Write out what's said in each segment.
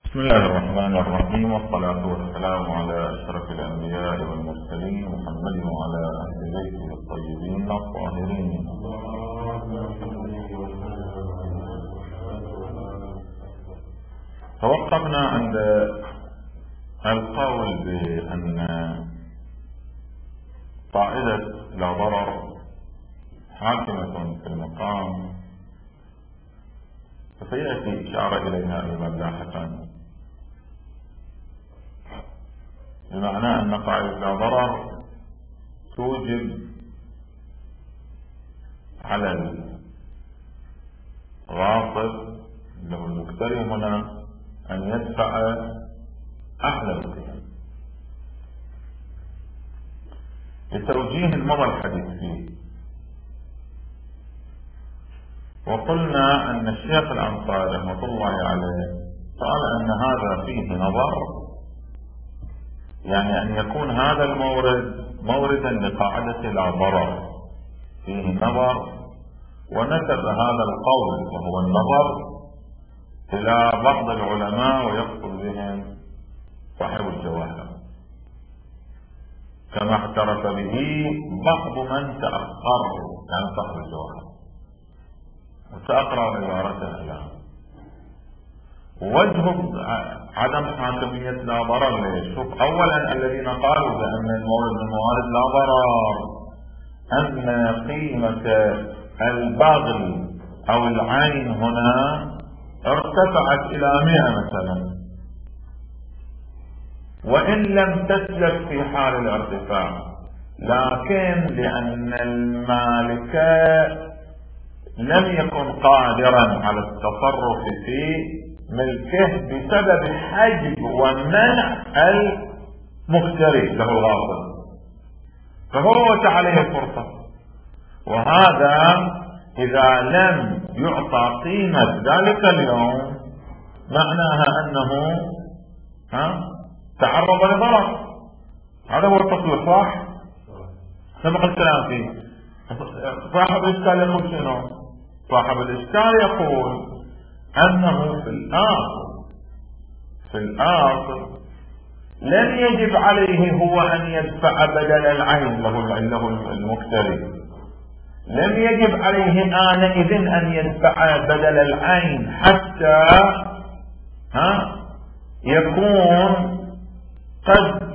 بسم الله الرحمن الرحيم، والصلاة والسلام على أشرف الأنبياء والمرسلين محمد وعلى أهل بيته الطيبين الطاهرين. توقفنا عند القول بأن قاعدة لا ضرر حاكمة في المقام، فسيأتي إشارة إليها أيضا لاحقا، بمعنى أن قاعدة لا ضرر توجب على الغاصب له المقتري هنا أن يدفع أعلى القيم لتوجيه مضى الحديث فيه. وقلنا أن الشيخ الأنصاري رحمة الله عليه قال أن هذا فيه نظر، يعني أن يكون هذا المورد موردا لقاعدة لا ضرر فيه نظر، ونسب هذا القول وهو النظر إلى بعض العلماء ويقصد بهم صاحب الجواهر، كما اعترف به بعض من تأخر عن صاحب الجواهر، وسأقرأ عبارته الآن. وجه عدم حاكمية لا ضرر ليش؟ شوف، أولا الذين قالوا بأن المورد من موارد لا ضرر أن قيمة الباغل أو العين هنا ارتفعت إلى 100 مثلا، وإن لم تسلب في حال الارتفاع، لكن لأن المالك لم يكن قادرا على التصرف في ملكه بسبب حجب ومنع المقتري له الغاصب، ففوت عليه الفرصة. وهذا إذا لم يعطى قيمة ذلك اليوم معناها أنه تعرض لضرر. هذا هو التصوير، صح؟ سبق الكلام فيه. صاحب الإشكال يقول شنو؟ صاحب الإشكال يقول أنه في الآخر لن يجب عليه هو أن يدفع بدل العين له المقتري، لم يجب عليه آنئذ أن يدفع بدل العين حتى يكون قد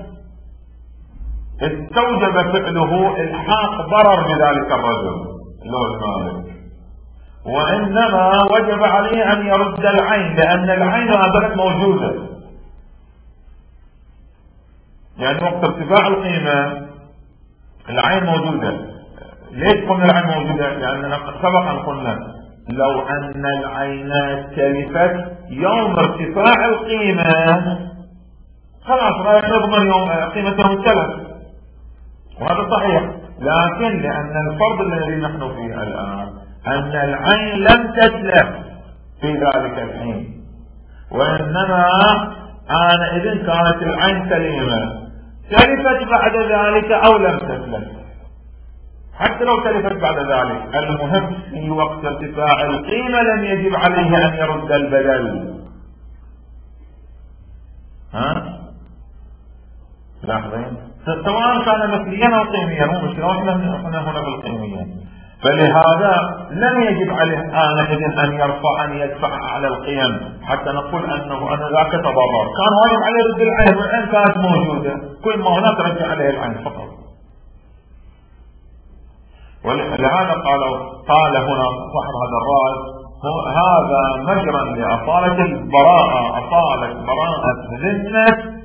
استوجب فعله الحاق ضرر بذلك الرجل اللي هو المالك، وإنما وجب عليه أن يرد العين، لأن العين هذا موجودة، يعني وقت ارتفاع القيمة العين موجودة. ليش قلنا العين موجودة؟ لأننا سبقا قلنا لو أن العين تلفت يوم ارتفاع القيمة خلاص راح نضمن يوم قيمته التلف، وهذا صحيح. لكن لأن الفرض الذي نحن فيه الآن أن العين لم تتلف في ذلك الحين، وإنما آنئذ كانت العين سليمة، تلفت بعد ذلك أو لم تتلف، حتى لو تلفت بعد ذلك، المهم في وقت ارتفاع القيمة لم يجب عليه أن يرد البدل. لاحظين؟ سواء كان مثليا أو قيميا، مو مشكلة، احنا هنا بالقيمية. فلهذا لم يجب عليه آنئذ أن يدفع على القيم حتى نقول أن ذاك تضرر. كان واجب عليه رد العين، والعين كانت موجودة، كل ما هناك رجع عليه العين فقط. ولهذا قال هنا صاحب هذا الرأي هذا مجرى لأصالة البراءة، أصالة براءة ذمة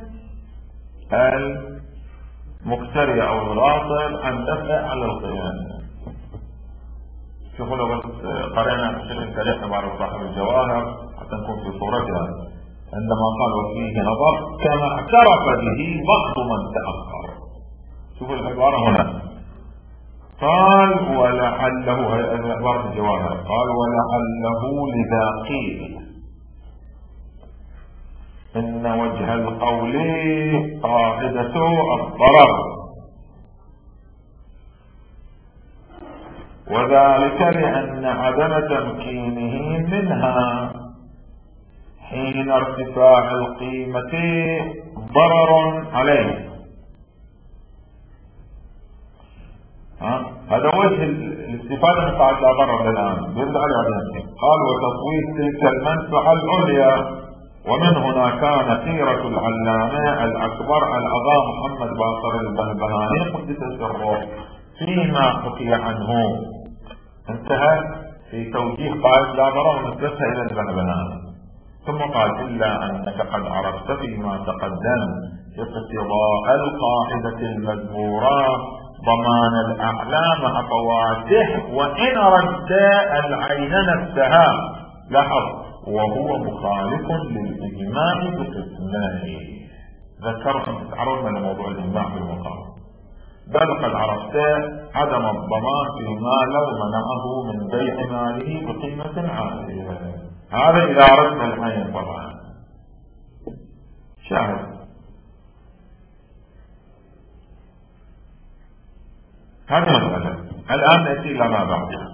المقتري أو الغاصب عن دفع على القيام. شوفوا لو بس قرأنا بشكل سريع عبارة صاحب الجواهر حتى نكون في صورتها، عندما قال وفيه نظر كما اعترف به بعض من تأخر. شوفوا العبارة هنا، قال ولعله، عبارة الجواهر، قال ولعله لذا قيل إن وجه القول قاعدة الضرر، وذلك لأن عدم تمكينه منها حين ارتفاع القيمة ضرر عليه. هذا وجه الاستفادة من قاعدة لا ضرر الآن بيرجع عليه. قال وتصويت تلك المنفعة العليا. ومن هنا كان سيرة العلامة الأكبر الأغا محمد باقر البهبهاني قدس سره فيما حكي عنه انتهى في توجيه قاعدة لا ضرر ونسبتها إلى البهبهاني. ثم قال إلا أنك قد عرفت فيما تقدم اقتضاء القاعدة المذكورة ضمان الأعلام أخواته وإن رد العين نفسها. لاحظ وهو مخالف للإجماع بقسمه. ذكرت تعرضنا لموضوع الإجماع بالمقام. بل قد عرفت عدم الضمان فيما لو منعه من بيع ماله بقيمة عالية. هذا إذا عرفنا العين طبعا. شاهد هذه مسألة. الآن نأتي إلى ما بعدها.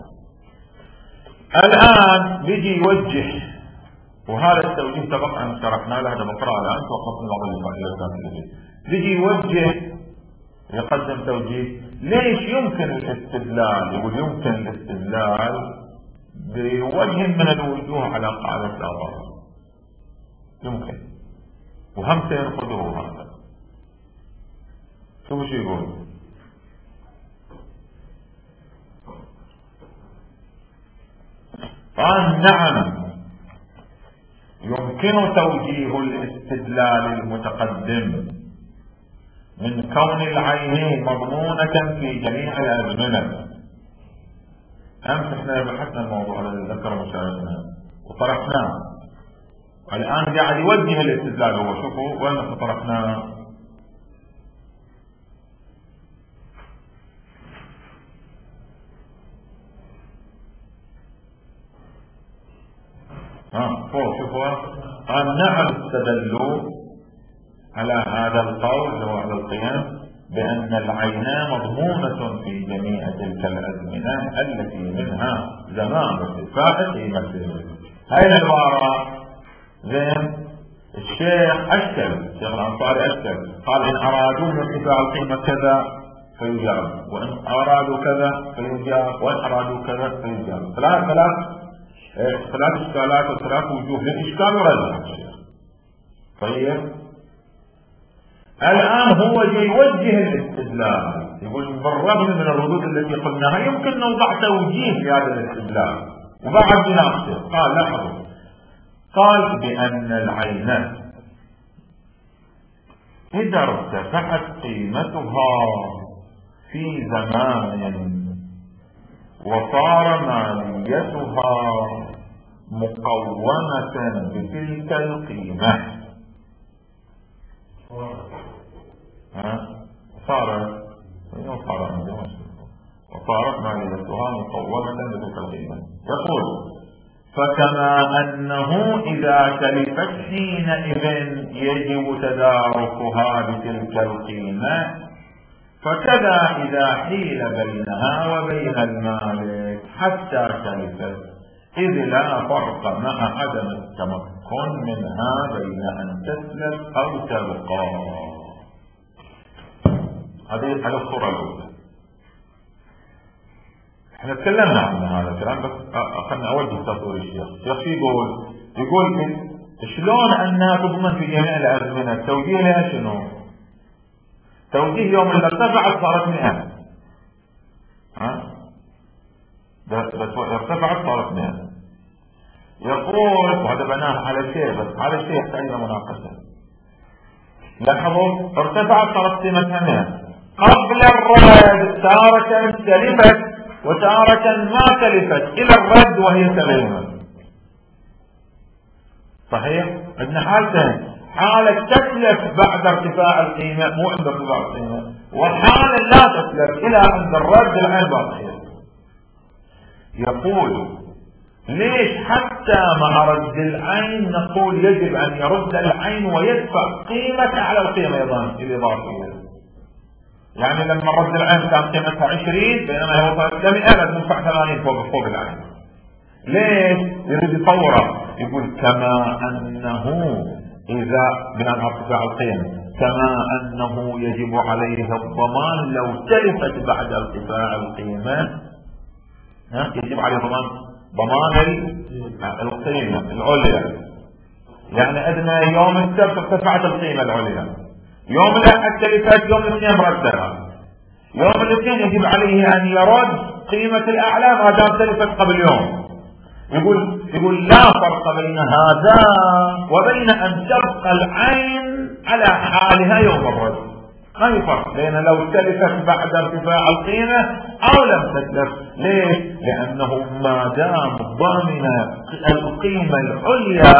الآن بيجي يوجه، وهذا التوجيه سبق أن شرحنا له، هذا بقرأ الآن توقفنا بعض بيجي يوجه يقدم توجيه. ليش يمكن الاستدلال؟ يقول يمكن الاستدلال بوجه من الوجوه على قاعدة لا ضرر. يمكن، وهم سينقذه هذا. شو يقول؟ قال نعم يمكن توجيه الاستدلال المتقدم من كون العين مضمونة في جميع الأزمنة. أمس احنا بحثنا الموضوع الذي ذكر مشايخنا وطرحناه. الآن قاعد يوجه الاستدلال. هو شوفوا وين طرحناه. فوق شوفوا. قال نعم استدلوا على هذا القول اللي هو على القيام بأن العين مضمونة في جميع تلك الأزمنة التي منها زمان ارتفاع قيمته. هاي العبارة زين الشيخ أشكل، الشيخ الأنصاري أشكل، قال إن أرادوا من ارتفاع القيمة كذا فيجاب، وإن أرادوا كذا فيجاب، وإن أرادوا كذا فيجاب. ثلاث إشكالات وثلاث وجوه للإشكال ورد. طيب الآن هو يوجه الاستدلال. يقول بالرغم من الردود التي قلناها يمكن نوضع توجيه لهذا الاستدلال وبعد بناقشه. قال لاحظوا، قال بأن العين إذا ارتفعت قيمتها في زمان وصار ماليتها مقومة بتلك القيمة وصارت ماليتها مقومة بتلك القيمة. يقول فكما أنه إذا تلفت حينئذ يجب تداركها بتلك القيمة، فكذا إذا حيل بينها وبين المالك حتى تلفت، إذ لا فرق مع عدم التمكن منها بين أن تسلف أو تبقى. هذه على الصورة الأولى. احنا تكلمنا عن هذا الكلام بس خلنا أوجه تطور الشيخ. الشيخ يقول شلون أنها تضمن في جميع الأزمنة؟ التوجيه لها شنو؟ توجيه يوم اللي ارتفعت صارت 100. بس ارتفعت صارت 100. يقول وهذا بناه على شيء، بس على شيء يحتاج مناقشة. لاحظوا ارتفعت صارت قيمتها 100. قبل الرد تارة تلفت وتارة ما تلفت إلى الرد وهي سليمة. صحيح؟ عندنا حالتين، حالة تتلف بعد ارتفاع القيمة مو عند ارتفاع القيمة، وحالة لا تتلف إلى عند الرد العين باقية. يقول ليش حتى مع رد العين نقول يجب أن يرد العين ويدفع قيمة على القيمة الإضافية؟ يعني لما رد العين كان قيمتها 20 بينما هو صار 100 لازم ندفع 80 فوق العين. ليش؟ يريد يصوره، يقول كما أنه إذا بناء على ارتفاع القيم كما أنه يجب عليه الضمان لو تلفت بعد ارتفاع القيمة، يجب عليه ضمان القيمة العليا. يعني أدنى يوم السبت ارتفعت القيمة العليا، يوم الأحد تلفت، يوم الاثنين ردها، يوم الاثنين يجب عليه أن يرد قيمة الأعلى ما دام تلفت قبل يوم. يقول لا فرق بين هذا وبين أن تبقى العين على حالها يوم الرد، ما يفرق بين لو تلفت بعد ارتفاع القيمة أو لم تتلف. ليش؟ لأنه ما دام ضامن القيمة العليا،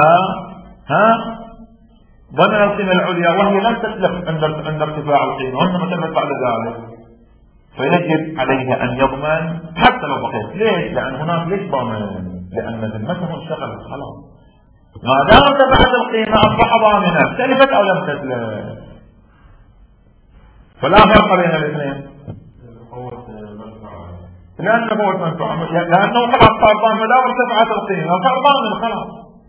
ضمن القيمة العليا وهي لم تتلف عند ارتفاع القيمة وإنما تلفت بعد ذلك، فيجب عليه أن يضمن حتى لو بقيت. ليش؟ لأن هناك ليش ضامن؟ لأن ذمته انشغلت خلاص، ما دام ارتفعت القيمة أصبح ضامنا، تلفت أو لم تتلف، فلا فرق بين الاثنين. لأنه هو المنفعة، لأنه خلاص صار ضامن، ما دام ارتفعت القيمة صار ضامن خلاص،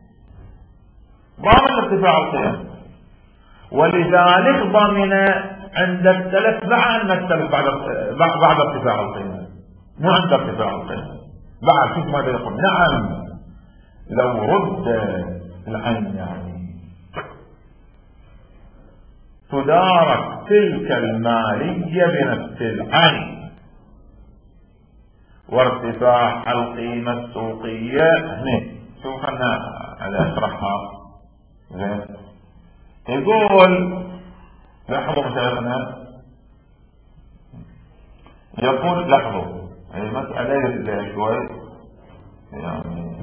ضامن ارتفاع القيمة. ولذلك ضمن عند التلف بعد التلف بعد ارتفاع القيمة، مو عند ارتفاع القيمة. بعد شوف ماذا يقول، نعم لو رد العين يعني تدارك تلك المالية بنفس العين وارتفاع القيمة السوقية. هنا شوف خلنا على اشرحها. يقول لاحظوا مشايخنا، يقول لاحظوا المسألة شوي يعني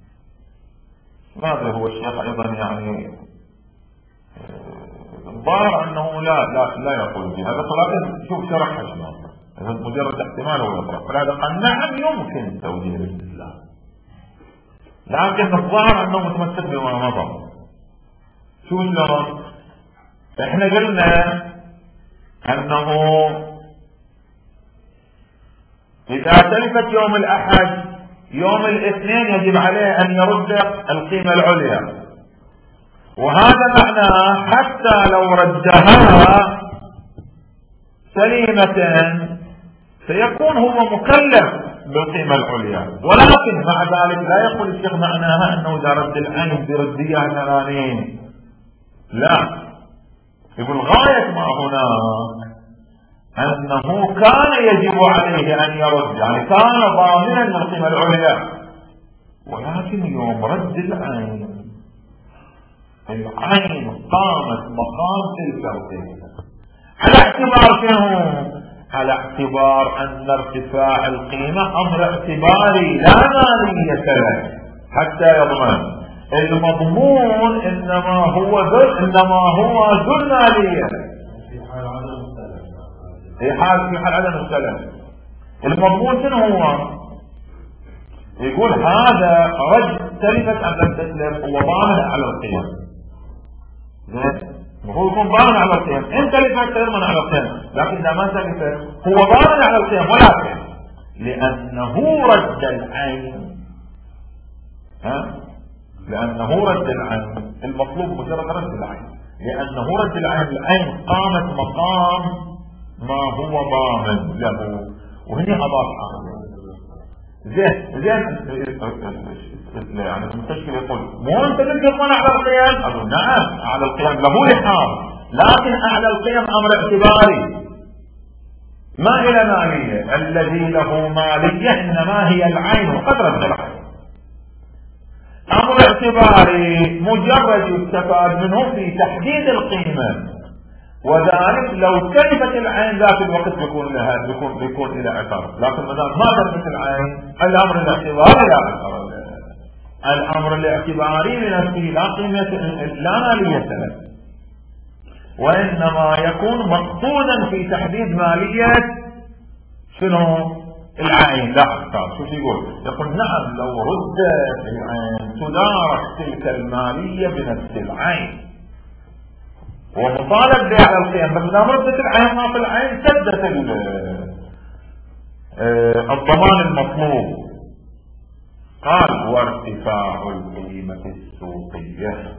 ماذا هو الشيخ ايضا يعني الظاهر انه لا يقول بهذا، ولكن شوف شرحها شلون، اذا مجرد احتمال هو يطرح، فلهذا قال نعم يمكن توجيه الاستدلال، لكن الظاهر انه متمسك بما مضى. شو شلون؟ احنا قلنا انه إذا تلفت يوم الأحد يوم الاثنين يجب عليه أن يرد القيمة العليا، وهذا معناه حتى لو ردها سليمة سيكون هو مكلف بالقيمة العليا. ولكن مع ذلك لا يقول الشيخ معناها أنه إذا رد العين بردية 80، لا، يقول غاية ما هنا أنه كان يجب عليه أن يرد، يعني كان ضامنا للقيمة العليا، ولكن يوم رد العين قامت مقام تلك القيمة على اعتبار شنو؟ على اعتبار أن ارتفاع القيمة أمر اعتباري لا مالية له حتى يضمن. المضمون إنما هو ذو المالية في حال عدم السلام. المضمون شنو هو؟ يقول هذا رد تلفت أم لم تتلف، هو ضامن على القيم. المفروض يكون ضامن على القيم، إن تلفت يضمن على القيم، لكن إذا ما تلفت هو ضامن على القيم، ولكن لأنه رد العين، لأنه رد العين المطلوب مجرد رد العين، لأنه رد العين قامت مقام ما هو ضامن له. وهنا أضاف زين يعني المستشفى يقول مو أنت تضمن على القيم؟ أقول نعم على القيم له لحاظ، لكن أعلى القيم أمر اعتباري ما إلى مالية، الذي له مالية إنما هي العين وقدر من العين. أمر اعتباري مجرد يستفاد منه في تحديد القيمة، وذلك لو تلفت العين ذات الوقت بيكون إلى أثر، لكن ما تلفت العين الأمر الاعتباري لا أثر، الأمر الاعتباري لنفسه لا قيمة لا مالية له، وإنما يكون مقصودا في تحديد مالية شنو؟ العين. لا أكثر. شو يقول نعم لو ردت العين تدارك تلك المالية بنفس العين ومطالب بها على القيم، بس إذا ردت العين ما في العين سدت الضمان المطلوب. قال وارتفاع القيمة السوقية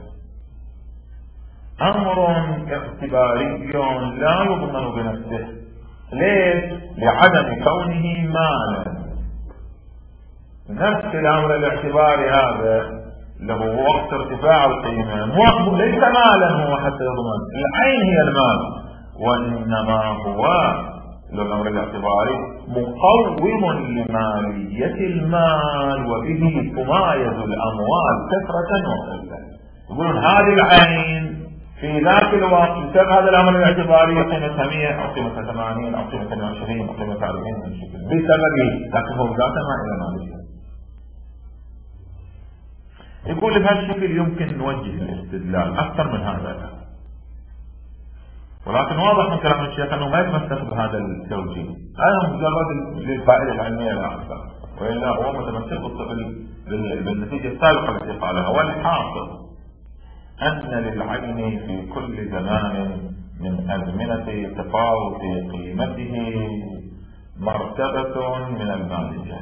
أمر اعتباري لا يضمن بنفسه. ليش؟ لعدم كونه مالا. نفس الأمر الاعتباري هذا له وقت ارتفاع القيمة ليس مالا هو حتى يضمن، العين هي المال، وإنما هو الأمر الاعتباري مقوم لمالية المال، وبه تمايز الأموال كثرة وقلة. يقولون هذه العين في ذاك الوقت بسبب هذا الأمر الاعتباري قيمتها 100 أو قيمتها 80 أو قيمتها 20 أو قيمتها 40 بسببه، لكن هو ذاته ما إلى مالية. يقول بهالشكل يمكن نوجه الاستدلال أكثر من هذا، ولكن واضح من كلام الشيخ أنه ما يتمسك بهذا التوجيه، هذا مجرد للفائدة العلمية لا أكثر، وإلا هو متمسك بالنتيجة السابقة التي قالها. والحاصل أن للعين في كل زمان من أزمنة تفاوت قيمته مرتبة من المالية.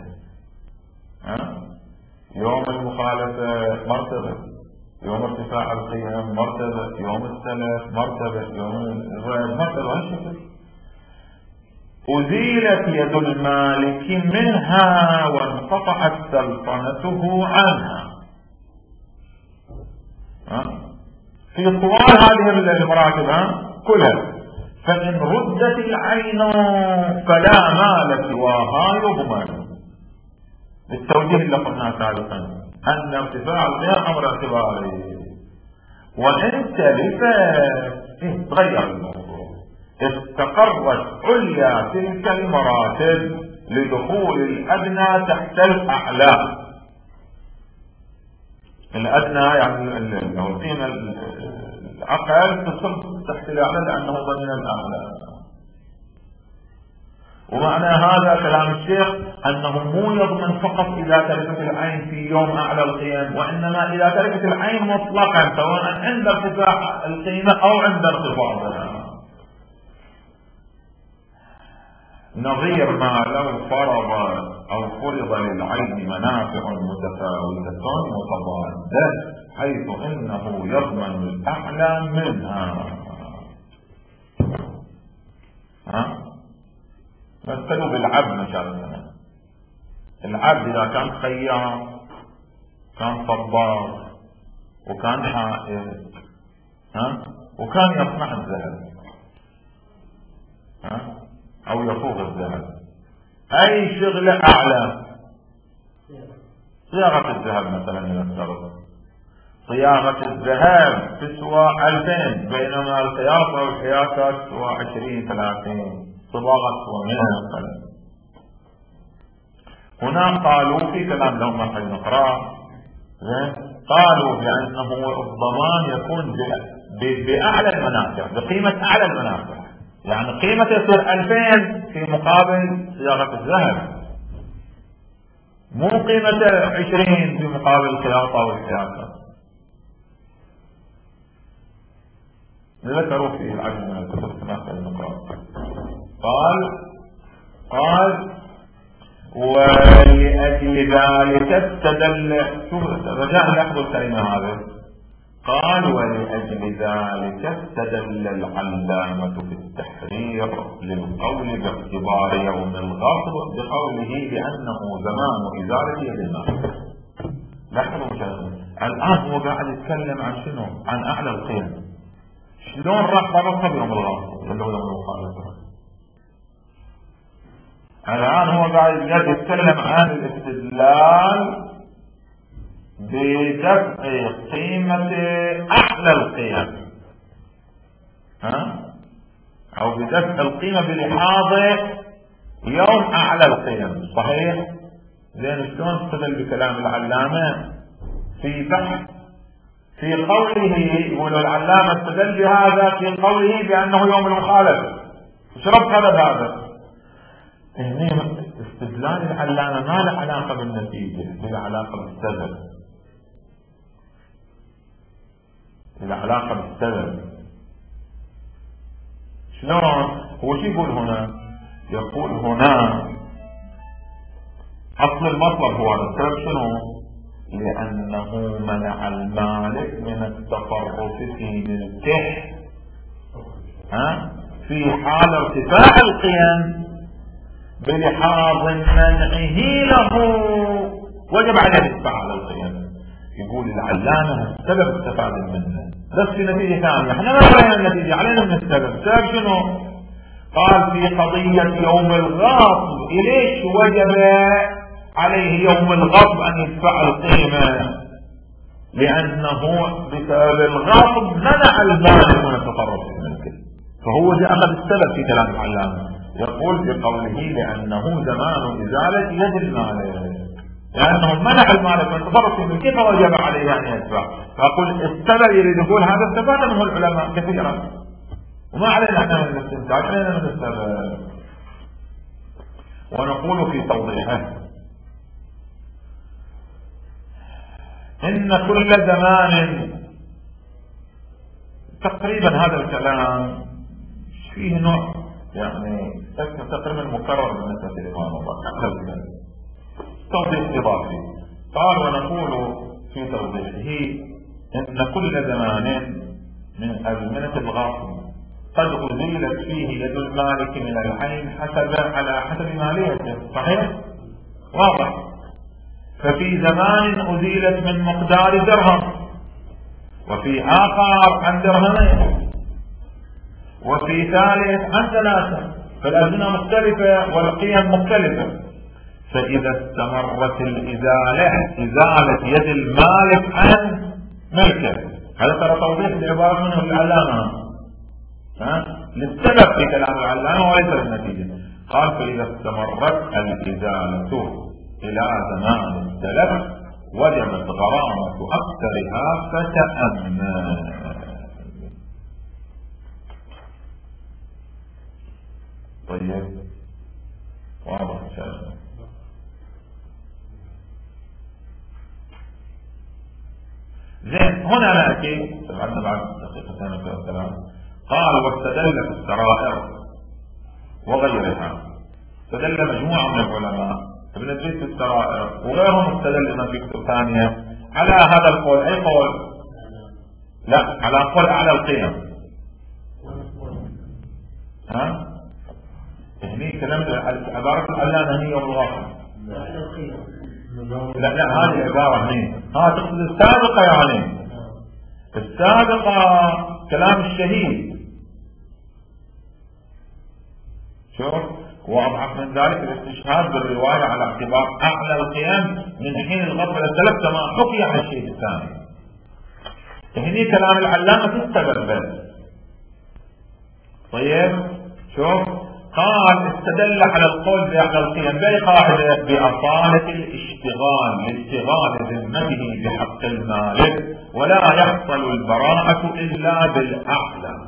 يوم المخالفة مرتبة، يوم ارتفاع القيم مرتبة، يوم السلف مرتبة، يوم الرد مرتبة. هالشكل أزيلت يد المالك منها وانقطعت سلطنته عنها في طوال هذه المراتب كلها. فإن ردت العين فلا مال سواها يضمن، بالتوجيه اللي قلنا سابقا أن ارتفاع القيم أمر اعتباري، وإن تلفت تغير الموضوع، استقرت عليا تلك المراتب لدخول الأدنى تحت الأعلى. الأدنى يعني القيمة الأقل تصب تحت الأعلى لأنه ضمن الأعلى. ومعنى هذا كلام الشيخ أنه مو يضمن فقط إذا تلفت العين في يوم أعلى القيم، وإنما إذا تلفت العين مطلقا سواء عند ارتفاع القيمة أو عند انخفاضها. نظير ما لو فرض أو فرض للعين منافع متفاوتة متضادة حيث إنه يضمن الأعلى منها. مثلوا بالعبد مثلا، العبد إذا كان خياط كان صباغ وكان حائط وكان يصنع الذهب أو يصوغ الذهب، أي شغلة أعلى؟ صياغة الذهب مثلا يذكر صياغة الذهب تسوى 2000، بينما الخياطة والحياكة تسوى 20-30 صباغة ومنها القلم. هنا قالوا في كلام لهم ما نقرأ، قالوا بأنه الضمان يكون بأعلى المنافع، بقيمة أعلى المنافع، يعني قيمة يصير 2000 في مقابل صياغة الذهب، مو قيمة 20 في مقابل الخياطة والحياكة. ذكروا في العدد من الكتب كما نقرأ. قال ولأجل ذلك استدل، رجاء لاحظوا الكلمة هذه، قال ولأجل ذلك استدل العلامة في التحرير للقول باعتبار يوم الغصب بقوله بأنه زمان إزالة يد المال. لاحظوا مشاهدين، الآن هو قاعد يتكلم عن شنو؟ عن أعلى القيم. شلون راح ضربها بيوم الغصب اللي هو يوم المخالفة؟ الآن هو قاعد يتكلم عن الاستدلال بدفع قيمة أعلى القيم، أو بدفع القيمة بلحاظ يوم أعلى القيم. صحيح؟ لأن شلون استدل بكلام العلامة في بحث في قوله، يقول العلامة استدل بهذا في قوله بأنه يوم المخالفة. شرب هذا بهذا استدلال العلامة ما له علاقة بالنتيجة، له علاقة بالسبب، له علاقة بالسبب. شلون؟ هو شو يقول هنا؟ يقول هنا أصل المطلب هو السبب شنو؟ لأنه منع المالك من التصرف في ملكه في حال ارتفاع القيم بلحاظ منعه له، وجب عليه الدفاع على القيم. يقول العلامة السبب استفاد منه، بس في نتيجة ثانية احنا ما علينا النتيجة، علينا من السبب. السبب شنو؟ قال في قضية يوم الغصب ليش وجب عليه يوم الغصب أن يدفع القيمة؟ لأنه بسبب الغصب منع المالك من التصرف في الملك، فهو جاء أخذ السبب في كلام العلامة. يقول بقوله لأنه زمان إزالة يد المالك، لأنه منع المالك من التصرف في ملكه فوجب عليه أن يدفع. فأقول السبب يريد يقول هذا استفاد منه العلماء كثيرا، وما علينا احنا من الاستنتاج، علينا من السبب. ونقول في توضيحه إن كل زمان، تقريبا هذا الكلام فيه نوع يعني تقريبا مكرر بالنسبة للإمام الله، توضيح إضافي. قال ونقول في توضيحه إن كل زمان من أزمنة الغاصب قد أزيلت فيه يد المالك من العين على حسب ماليته، صحيح؟ واضح. ففي زمان أزيلت من مقدار درهم، وفي آخر عن درهمين، وفي ثالث عن ثلاثة، فالأزمنة مختلفة والقيم مختلفة. فإذا استمرت إزالة يد المالك عن ملكه، هذا ترى توضيح لعبارة منه العلامة للسبب في كلام العلامة وليس للنتيجة. قال فإذا استمرت الإزالة إلى زمان السلف وجبت غرامة أكثرها فتأمن. طيب واضح إن شاء الله. زين، هنا نأتي عندنا بعد دقيقتين في الكلام. قال واستدل في السرائر وغيرها، استدل مجموعة من العلماء ابن الجيش في السرائر وغيرهم استدل من في كتب ثانية على هذا القول. أي قول؟ لا، على قول أعلى القيم. هني كلام عبارة العلامة هي والغاصب. لا هذه العبارة هي تقصد السابقة، يعني السابقة كلام الشهيد. شوف، واضح من ذلك الاستشهاد بالرواية على اعتبار أعلى القيم من حين الغضب للسلف كما حكي عن الشيء الثاني. هني كلام العلامة في السبب. طيب شوف، قال استدل على القول بأعلى القيم بأي قاعدة؟ بأصالة الاشتغال لاشتغال ذمته بحق المالك، ولا يحصل البراءة إلا بالأعلى.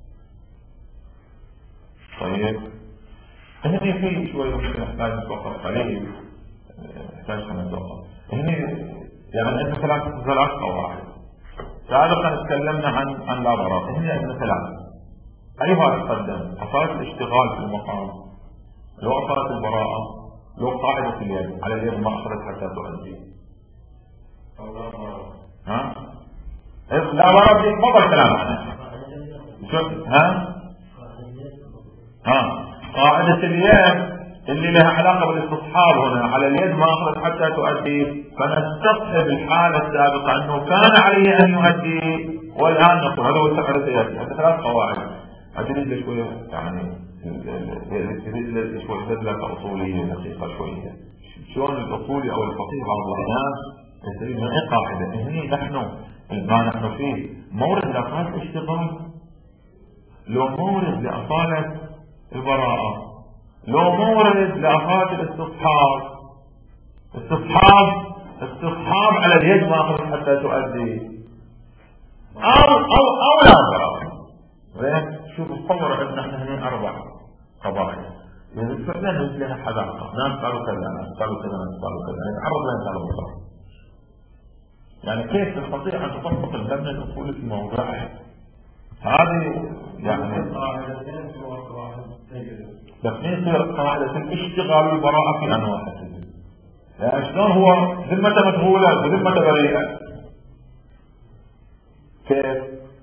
طيب هني في شوية نحتاج نتوقف قليل، نحتاج نتوقف هني. يعني انت ثلاث قواعد سابقا تكلمنا عن لا براءة. هني عندنا ثلاث. أيها تقدم أصالة الاشتغال في المقام، لو أصالة البراءة، لو قاعدة اليد على اليد ما أخذت حتى تؤدي. لا براءة دي مضى الكلام عنها. قاعدة اليد اللي لها علاقة بالاستصحاب هنا على اليد ما أخذت حتى تؤدي، فنستصحب الحالة السابقة أنه كان عليه أن يؤدي والآن نقول هذا هو السفر السياسي. هذا ثلاث قواعد. أجل شوية يعني شوية بدلة أصولية دقيقة شوية. شلون الأصولي أو الفقيه بعض الأحيان يستفيد من أي قاعدة؟ هني نحن ما نحن فيه مورد لأصالة الاشتغال، لو مورد لأصالة البراءة، لو مورد لأصالة الاستصحاب. استصحاب على اليد ما أخذت حتى تؤدي، أو لا براءة. شوف تصور عندنا احنا هنا 4 قضايا، يعني فعلا لها حذاقه، ناس قالوا كذا، ناس قالوا كذا، ناس قالوا كذا، يتعرض لها على البصر. يعني كيف تستطيع ان تطبق المبنى الاصولي في موضوعه؟ هذه يعني بس ما يصير قاعده الاشتغال والبراءه في انواع. يعني شلون هو ذمته مشغولة وذمته بريئة؟ كيف؟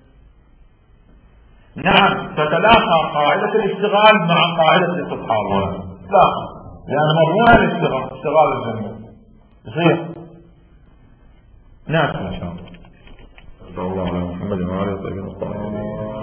نعم تتلاقى قاعدة الاشتغال مع قاعدة الاستصحاب، لا يعني مضمونها الاشتغال، اشتغال الذمة يصير. نعم ما شاء الله. صلى الله على محمد وعلى اله وصحبه وسلم.